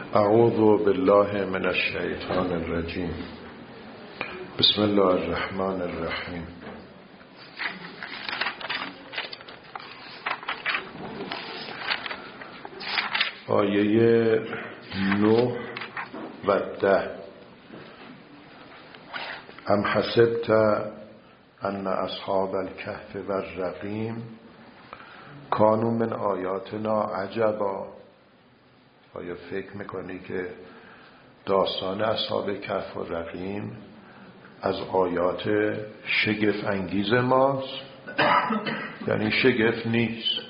اعوذ بالله من الشیطان الرجیم. بسم الله الرحمن الرحیم. آیه 9 و 10. ام حسبت ان اصحاب الکهف و الرقیم کانوا من آیاتنا عجبا. آیا فکر میکنی که داستان اصحاب کهف و رقیم از آیات شگفت انگیز ماست؟ یعنی شگفت نیست.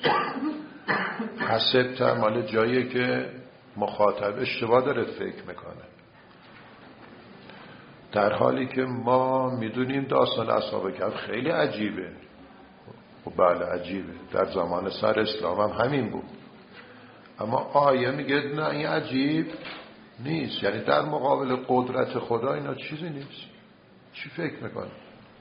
حسبت مال جاییه که مخاطب اشتباه داره فکر میکنه، در حالی که ما میدونیم داستان اصحاب کهف خیلی عجیبه. و بله عجیبه، در زمان سر اسلام هم همین بود. اما آیه میگه نه این عجیب نیست، یعنی در مقابل قدرت خدا اینا چیزی نیست. چی فکر میکنه؟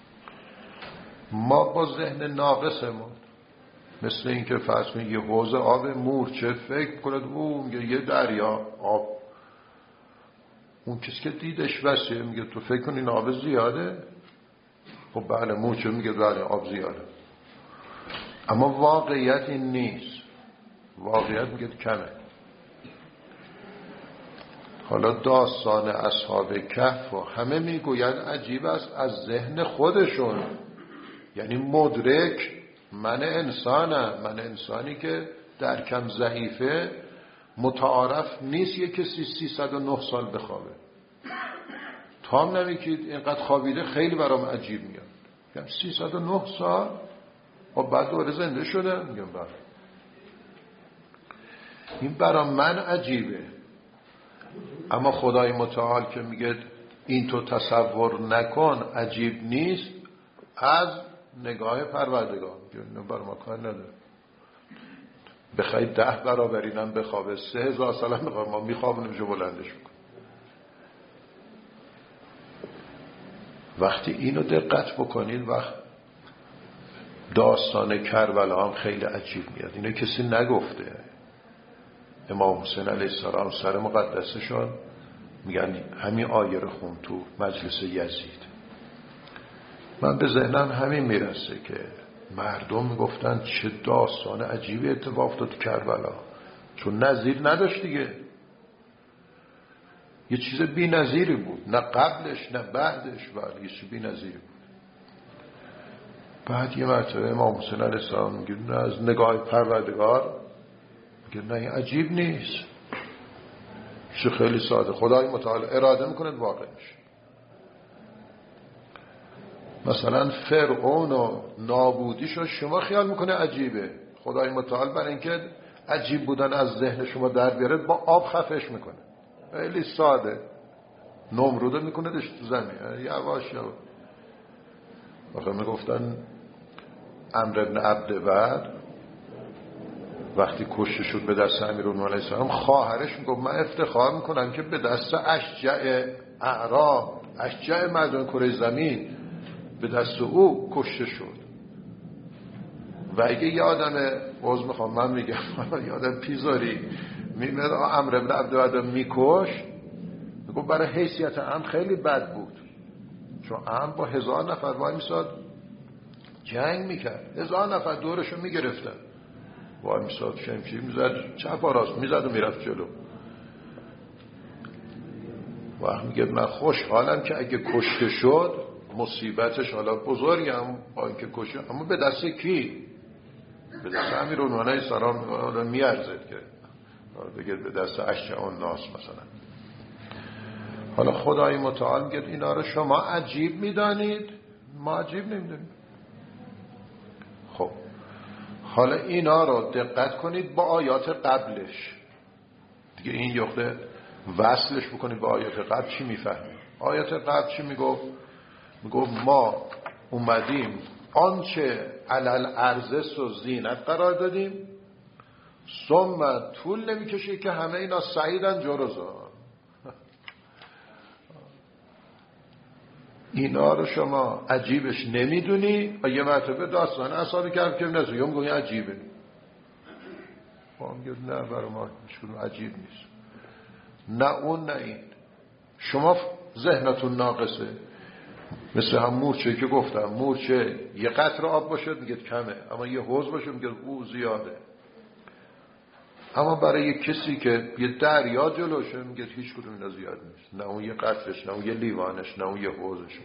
ما با ذهن ناقصمون مثل این که فرض کنید یه حوض آب مورچه فکر کنید او میگه یه دریا آب، اون کسی که دیدش وسیعه میگه تو فکر کنی این آب زیاده؟ خب بله مورچه میگه بله آب زیاده، اما واقعیت این نیست. واقعیت میگه کمه. حالا داستان اصحاب کهف همه میگوین عجیب است از ذهن خودشون، یعنی مدرک من انسانم، من انسانی که درکم ضعیفه، متعارف نیست یک کسی 309 سال بخوابه. تا هم نمیگید اینقدر خوابیده خیلی برام عجیب میاد. میگم 309 سال و بعد دوره زنده شده. میگم بله این برام من عجیبه. اما خدای متعال که میگه این تو تصور نکن عجیب نیست، از نگاه پروردگار میگه بر ما کار نداره. بخوای 10 برابر اینم بخوابه 3000 سال هم بخواب ما میخوابونیم جو بلندش میکن. وقتی اینو دقت بکنید وقت داستان کربلا هم خیلی عجیب میاد. اینو کسی نگفته. امام حسین علیه السلام سر مقدسشون میگن همین آیه رو خون تو مجلس یزید. من به ذهنم همین میرسه که مردم میگفتن چه داستان عجیبی اتفاق افتاد تو کربلا، چون نظیر نداشت دیگه. یه چیز بی نظیری بود، نه قبلش نه بعدش، ولی یه چیز بی نظیری بود. بعد یه مرتبه امام حسین علیه السلام میگه نه از نگاه پروردگار میگه نه این عجیب نیست، چه خیلی ساده، خدای متعال اراده میکنه واقع میشه. مثلا فرعون و نابودیشو شما خیال میکنه عجیبه، خدای متعال برای اینکه عجیب بودن از ذهن شما در بیاره با آب خفش میکنه. خیلی ساده. نمرودو میکنه دشت تو زمین یواش یواش. آخه میگفتن عمرو بن عبدود وقتی کشته شد به دست امیرالمومنین علیه السلام، خواهرش میگفت من افتخار میکنم که به دست اشجع اعراب، اشجع مردم کره زمین، به دست او کشته شد. و اگه یه آدم باز میخوام من میگم یه آدم پیزاری میمد عمرو بن عبدود میکش، میگفت برای حیثیت عمرو خیلی بد بود، چون عمرو با 1000 نفر وای میساد جنگ میکرد، 1000 نفر دورشو میگرفتن، وای میساد شمشیر میزد چپ و راست میزد و میرفت جلو. وقت میگه من خوشحالم که اگه کشته شد مصیبتش حالا بزرگم با اینکه کشته، اما به دست کی؟ به دست امیرالمومنین علیه السلام میارزد که بگه به دست اشجع الناس مثلا. حالا خدای متعال میگه اینا رو شما عجیب میدانید، ما عجیب نمیدونیم. خب حالا اینا رو دقت کنید با آیات قبلش دیگه، این یخته وصلش بکنید با آیات قبل. چی میفهمید؟ آیات قبل چی میگفت؟ میگفت ما اومدیم آنچه علل ارزس و زینت قرار دادیم، ثم طول نمیکشه که همه اینا سعیدن جرزا. اینا رو شما عجیبش نمیدونی و یه مرتبه داستان اصحاب کهف که نزد یا میگوی عجیبه. ما میگه نه برای ما هیچ عجیب نیست. نه اون نه این. شما ذهنتون ناقصه. مثل هم مورچه که گفتم، مورچه یه قطره آب باشه میگید کمه، اما یه حوض باشه میگید او زیاده. اما برای یک کسی که یه دریا جلوشه میگید هیچ کدوم اینا زیاد نیست، نه اون یه قطرش، نه اون یه لیوانش، نه اون یه حوضش.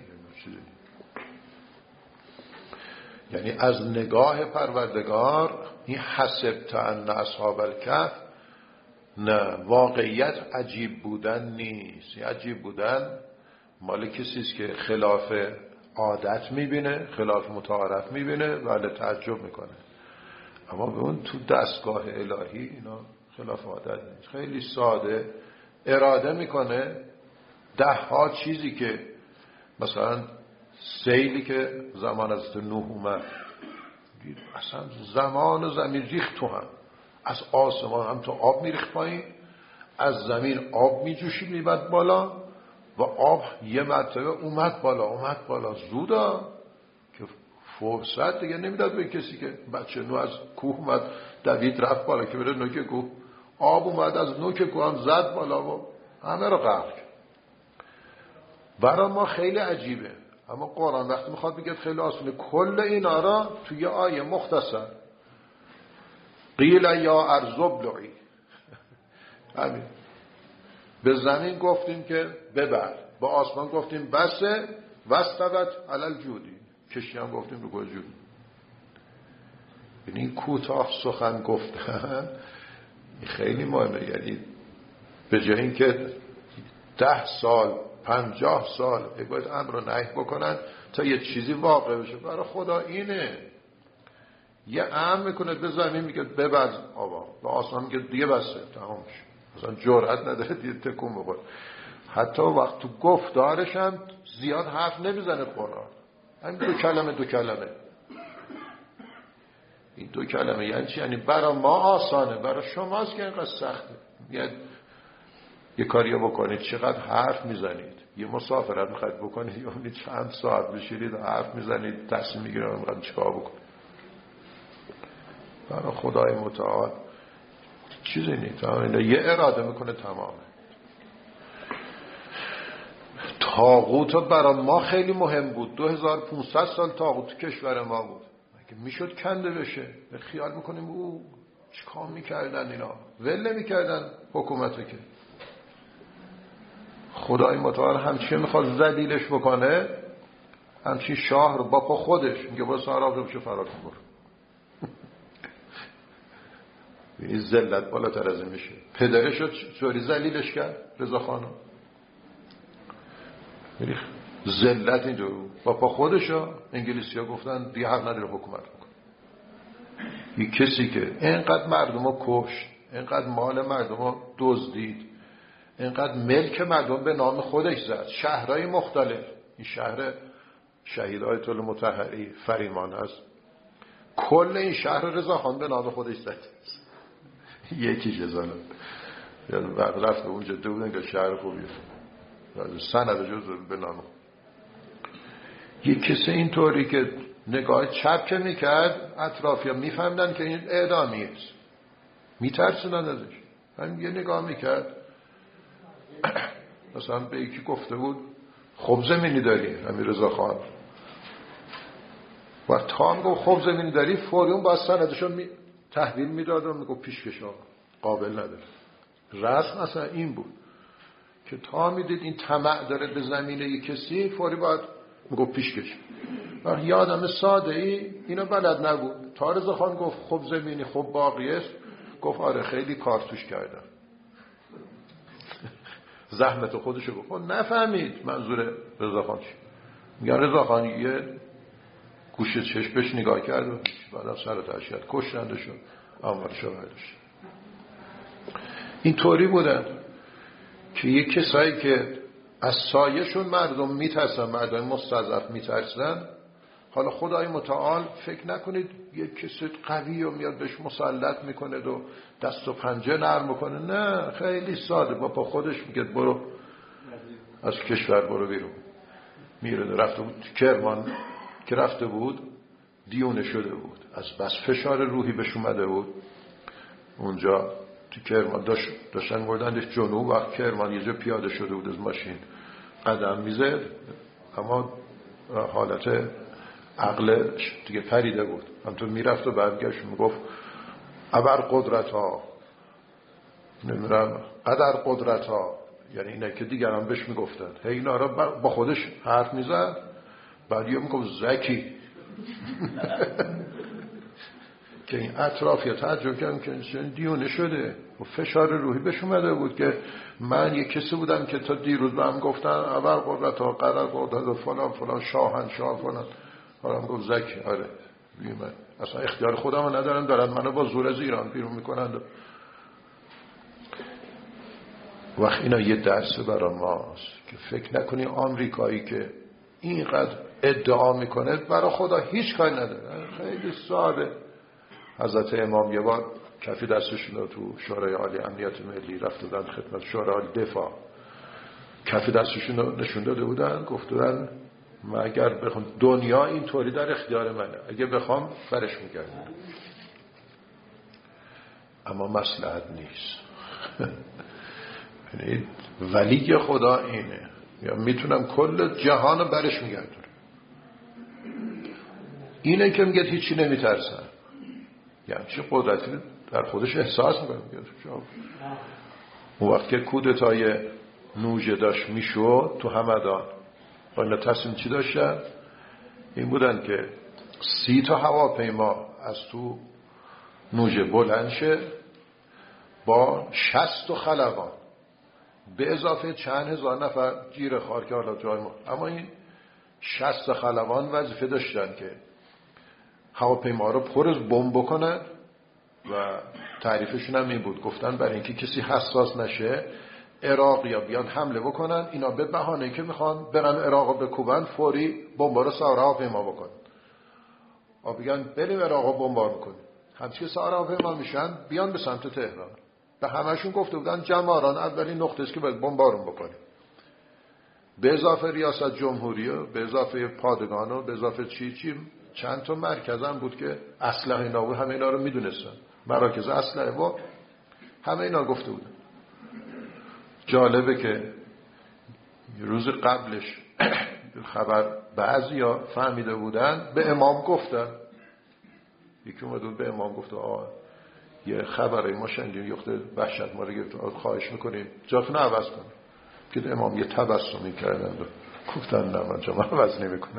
یعنی از نگاه پروردگار این حسبت ان اصحاب الکهف، نه، واقعیت عجیب بودن نیست. عجیب بودن مال کسیست که خلاف عادت میبینه، خلاف متعارف میبینه ولی تعجب میکنه. اما به اون تو دستگاه الهی اینا خلاف عادت نیست. خیلی ساده اراده میکنه 10 ها چیزی که مثلا سیلی که زمان حضرت نوح اومد، اصلا زمان و زمین ریخت تو هم، از آسمان هم تو آب میریخت پایین، از زمین آب میجوشید میبد بالا و آب یه مرتبه اومد بالا زودا که فرصت دیگه نمیداد به کسی که بچه نو از کوه اومد دوید رفت بالا که بره نوک کوه، آب اومد از نوک کوه هم زد بالا و همه رو غرق کرد. برای ما خیلی عجیبه، اما قرآن وقتی میخواد بگه خیلی آسونه. کل اینا را توی آیه مختصر قیل یا ارض ابلعی، همین. به زمین گفتیم که ببر، با آسمان گفتیم بسه، واستوت علی الجودی، کشتی هم گفتیم رو گوجود. یعنی این کوتاه سخن گفتن خیلی مهمه. یعنی به جای اینکه 10 سال 50 سال باید امر و نهی بکنن تا یه چیزی واقع بشه، برای خدا اینه. یه امر میکنه به زمین میگه ببر آبا، به آسمان میگه دیگه بسه، تمام شد. مثلا جرأت نداره دیگه تکون بخوره. حتی وقت تو گفتارش هم زیاد حرف نمیزنه قرآن. همین دو کلمه. این 2 کلمه یعنی چی؟ یعنی برای ما آسانه، برای شماست که اینقدر سخته. یه کاری بکنید چقدر حرف میزنید، یه مسافرت میخواید بکنید یعنی چند ساعت بشینید حرف میزنید، تصمیم میگیرید میخواید چیکار بکنید. برای خدای متعال چیزی نیست، یه اراده میکنه تمامه. طاغوت برای ما خیلی مهم بود. 2500 سال طاغوت تو کشور ما بود. اگه میشد کنده بشه، خیال میکنیم او چیکار میکردن اینا، ول نمیکردن حکومتو که. خدای متعال همچین میخواد ذلیلش بکنه، همچین شاه رو با پا خودش میگه با سهراب رو بشه فرار کن. این ذلت بالاتر از این میشه. پدرش رو چوری ذلیلش کرد رضا خانم. ذلت اینجا با پا خودش رو انگلیسی ها گفتن دیگه حق نداره حکومت بکن. یک کسی که اینقدر مردم رو کشت، اینقدر مال مردم رو دزدید، اینقدر ملک مردم به نام خودش زد، شهرهای مختلف. این شهر شهید آیت الله مطهری فریمان هست، کل این شهر رضا خان به نام خودش زد. یکیش ظالم رفت به اونجا دو بودن که شهر خوبیه سند جز به نام. یک کسی اینطوری که نگاه چپ که میکرد اطرافی هم میفهمدن که این اعدامی است، میترسونن ازش. همین یه نگاه میکرد مثلا به یکی گفته بود خب زمینی داری، همین رضا خان و تا هم گفت خب زمینی داری، فوری اون باید سندشو تحویل میداد و میگفت پیشکش آقا قابل نداره. رسم اصلا این بود که تا میدید این طمع داره به زمینه یک کسی، فوری باید میگفت پیشکش. و یه آدم ساده ای اینو بلد نبود. تا رضا خان گفت خب زمینی خب باقی است، گفت آره خیلی کار توش کردم. زحمت خودشو گفت. نفهمید منظور رضا خان چی. میگن رضا خان یه گوشه چشمش نگاه کرد و بعدم سر تشکیل کشتنده شد، آمارشو برداشت. این طوری بودن که یک کسایی که از سایه‌شون مردم میترسن، مردم مستضعف میترسن، حالا خدای متعال فکر نکنید یک کسی قوی و میاد بهش مسلط میکنه و دست و پنجه نرم میکنه. نه، خیلی ساده با پا خودش میگه برو از کشور برو بیرون. میره. رفته بود کرمان که رفته بود دیونه شده بود، از بس فشار روحی بهش اومده بود. اونجا تو کرمان داشتن بردن جنوب. وقت کرمان یه جا پیاده شده بود از ماشین قدم میزد، اما حالت عقلش دیگه پریده بود. همطور میرفت و برگشت میگفت ابر قدرت ها، نمیدونم قدر قدرت ها، یعنی اینه که دیگران بهش میگفتن. هی اینا را با خودش حرف میزد، بعد یه میگفت زکی که این اطراف یا تعجب کردم که دیونه شده و فشار روحی بهش اومده بود که من یک کسی بودم که تا دیروز به هم گفتن ابر قدرت ها قدر قدرت ها فلان فلان شاهنشاه فلان، حالا هم گفت زکی. آره من اصلا اختیار خودم رو ندارم، دارن منو با زور از ایران بیرون میکنند. وقت اینا یه درس برای ماست که فکر نکنی آمریکایی که اینقدر ادعا میکنه برای خدا هیچ کاری نداره. خیلی ساده. حضرت امام یه بار کفی دستشون رو تو شورای عالی امنیت ملی رفت دادن خدمت شورای عالی دفاع، کفی دستشون رو نشون داده بودن، گفتن من اگر بخوام دنیا اینطوری در اختیار منه، اگه بخوام فرش میگردم، اما مصلحت نیست. یعنی ولی خدا اینه، یا میتونم کل جهان رو برش میگردونم. اینه که میگه هیچی نمیترسن، یعنی چه قدرتی در خودش احساس میکنه. اون وقت که کودتای نوژه داشت میشد تو همدان، با اینا تصمیم چی داشتن؟ این بودن که 30 تا هواپیما از تو نوژه بلند شه با 60 خلبان به اضافه چند هزار نفر جیره خار که حالا جای ما، اما این 60 خلبان وظیفه داشتن که هواپیما رو پر از بمب بکنن و تعریفشون هم این بود، گفتن برای اینکه کسی حساس نشه عراقیا بیان حمله بکنن، اینا به بهانه که میخوان برن عراق رو بکوبن فوری بمبا رو سوار هواپیما بکنن و بگن بریم عراق رو بمبار میکنیم. همچنین سوار هواپیما میشن بیان به سمت تهران. به همشون گفته بودن جماران اولین نقطه است که باید بمبارون بکنیم، به اضافه ریاست جمهوری و به اضافه پادگان و به اضافه چی چند تا مرکز هم بود که اسلحه اینا بود، همه اینا رو میدونستن، مراکز اسلحه و همه اینا گفته بودن. جالبه که روز قبلش خبر بعضیا فهمیده بودن، به امام گفتن، یکی اومد بود به امام گفت یه خبره ما شنیدیم یخته وحشت ما رو گرفت، خواهش میکنیم جاتون عوض کنیم. که امام یه تبسمی کردن و گفتن نه من جا عوض نمیکنم.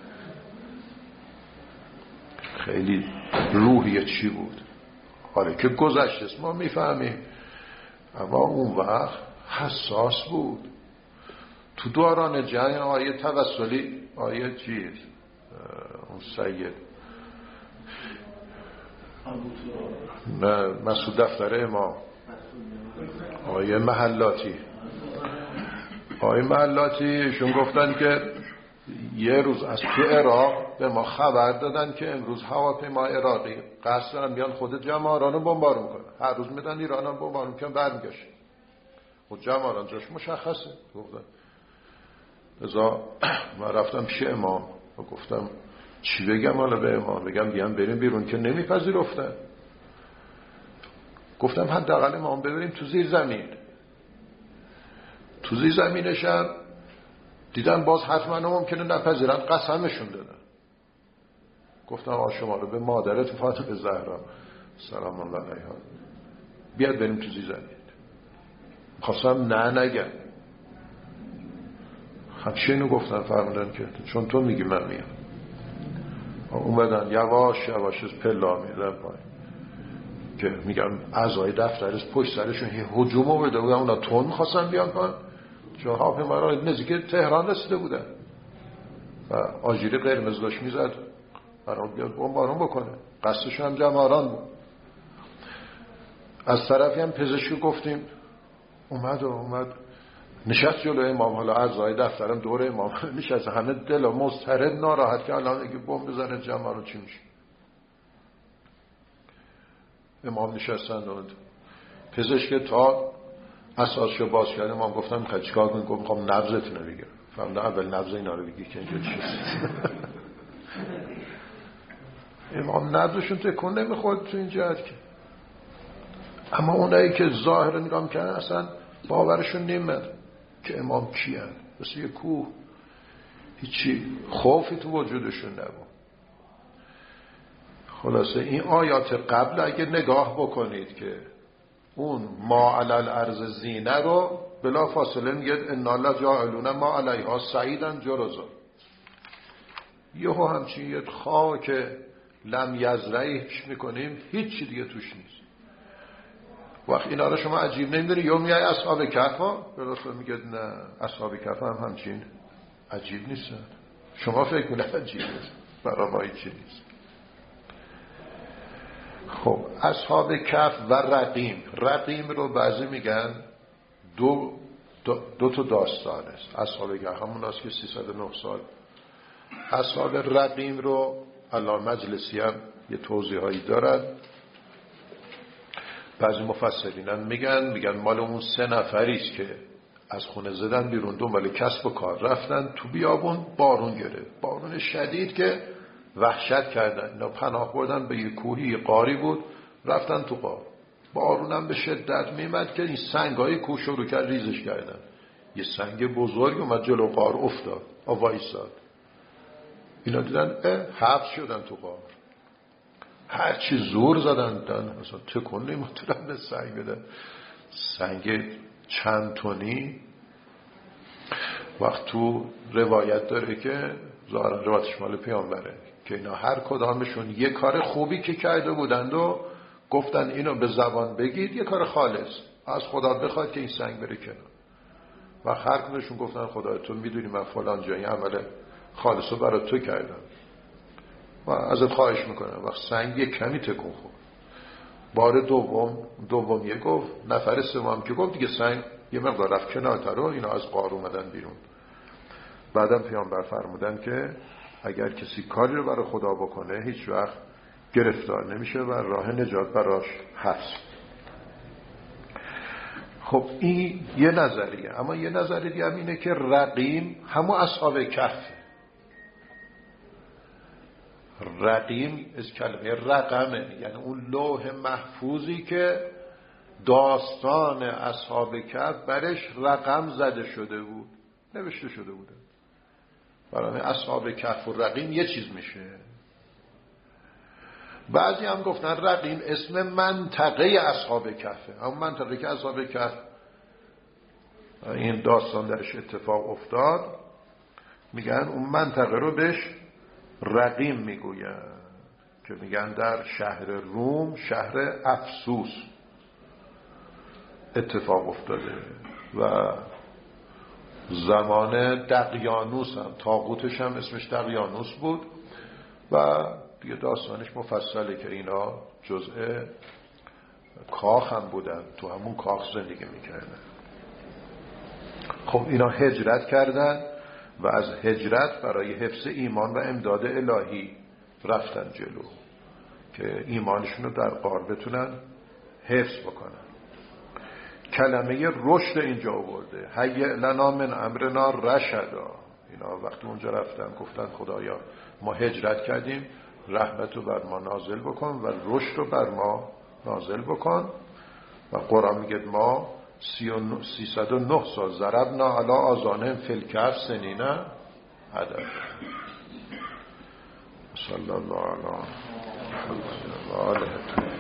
خیلی روحیه چی بود؟ حالا که گذشته ما میفهمیم، اما اون وقت حساس بود. تو دوران جنگ آیه توسلی، آیه چیز اون سید نه مسعود دفتر امام، آیه محلاتی شون گفتن که یه روز از تو عراق به ما خبر دادن که امروز هواپیما عراقی قصد دارن بیان خود جماران رو بمبارون کنن. هر روز میدن ایران هم بمبارون کنن برمیگشت. خود جماران جاش مشخصه. گفتن ازا من رفتم پیش امام و گفتم چی بگم حالا به امام؟ بگم بیان بریم بیرون که نمیپذیرفتن. گفتم حداقل امام ببریم تو زیر زمین. تو زیر زمینش هم دیدن باز حتما ممکنه نپذیرن، قسمشون دادن. گفتم شما رو به مادرت فاطمه زهرا سلام الله علیها بیاد بریم تو زیر زمین. خواستم نه نگم، همچه اینو گفتن، فرمودن که چون تو میگی من میام. اومدن یواش یواش از پلا میدن پایین که میگم اعضای دفتر از پشت سرشون هجوم آورده بودن، اونا تون خواستن بیان پایین چون هواپیما را نزدیک تهران رسیده بودن و آژیر قرمز داشت میزد برای بیاد بمبارون بکنه. قصدشون هم جماران بود. از طرفی هم پزشکی گفتیم اومد نشست جلوی امام، حالا اعضای دفترم دور امام نشست، همه دل و مضطرب ناراحت که الان اگه بمب بزنه جماران چی میشه. امام نشستن و پزشک تا اساسشو باز کرد. امام گفتم میخوای چیکار کنی؟ گفت میخوام نبضتون رو بگیرم. فهمیدم اول نبض اینا رو بگی که اینجا چیست. امام نبضشون تکون نمیخورد تو این جهت که اما اونایی که ظاهر نگاه میکنن اصلا باورشون نمیاد که امام کیه، مثل یه کوه، هیچی خوفی تو وجودشون نبود. خلاصه این آیات قبل اگه نگاه بکنید که اون ما علی الارض زینه رو بلا فاصله میگه انا لجاعلون ما علیها صعیدا جرزا، یهو همچین یه خاک لم یزرعیش میکنیم، هیچی دیگه توش نیست. وقت اینا رو شما عجیب نمیدونی، یا میای اصحاب کهف ها بلا فاصله میگه نه اصحاب کهف هم همچین عجیب نیستن، شما فکر کنید عجیب نیست، برای ما هیچی نیست. خب اصحاب کهف و رقیم رو بعضی میگن دو تا داستان است. اصحاب کهف همون است که 309 سال. اصحاب رقیم رو علامه مجلسی هم یه توضیحایی دارن. بعضی مفسرین میگن مال اون 3 نفری است که از خونه زدن بیرون دنبال کسب و کار رفتن تو بیابون، بارون گرفت، بارون شدید که وحشت کردن، اینا پناه بردن به یه کوهی، یه غاری بود، رفتن تو غار. بارونم به شدت میمد که این سنگای کوه شروع کرد ریزش کردن. یه سنگ بزرگ اومد جلو غار افتاد، وایساد. اینا دیدن حبس شدن تو غار. هر چی زور زدن اصلا تکون نمیتونن به سنگ بدن. سنگ چند تونی. وقت تو روایت داره که ظاهرا روایتش مال پیامبره که اینا هر کدامشون یه کار خوبی که کرده بودند و گفتن اینو به زبان بگید، یه کار خالص از خدا بخواد که این سنگ بره کنار. و هر کدومشون گفتن خدای تو میدونی من فلان جایی عمل خالصو برای تو کردم و ازت خواهش میکنم. وقت سنگ یه کمی تکون خورد. بار دوم یه گفت، نفر سوم که گفت دیگه سنگ یه مقدار رفت کنارتر و اینا از غار اومدن بیرون. بعدم پیامبر فرمودن که اگر کسی کاری رو برای خدا بکنه هیچ وقت گرفتار نمیشه و راه نجات براش هست. خب این یه نظریه. اما یه نظریه هم اینه که رقیم همون اصحاب کهف. رقیم از کلمه رقمه، یعنی اون لوح محفوظی که داستان اصحاب کهف برش رقم زده شده بود، نوشته شده بوده. برای اصحاب کهف و رقیم یه چیز میشه. بعضی هم گفتن رقیم اسم منطقه اصحاب کهفه، همون منطقه که اصحاب کهف این داستان درش اتفاق افتاد، میگن اون منطقه رو بهش رقیم میگوین که میگن در شهر روم، شهر افسوس اتفاق افتاده و زمان دقیانوس هم، طاغوتش هم اسمش دقیانوس بود و دیگه داستانش مفصله که اینا جزء کاخ هم بودن، تو همون کاخ زندگی میکردن. خب اینا هجرت کردن و از هجرت برای حفظ ایمان و امداد الهی رفتن جلو که ایمانشون رو در غار بتونن حفظ بکنن. کلمه رشد اینجا آورده، هیئ لنا من امرنا رشدا. اینا وقتی اونجا رفتن گفتن خدایا ما هجرت کردیم، رحمت رو بر ما نازل بکن و رشد رو بر ما نازل بکن. و قرآن میگه ما 309 سال ضربنا علی آذانهم فی الکهف سنین عدد. صلی الله علی محمد و آله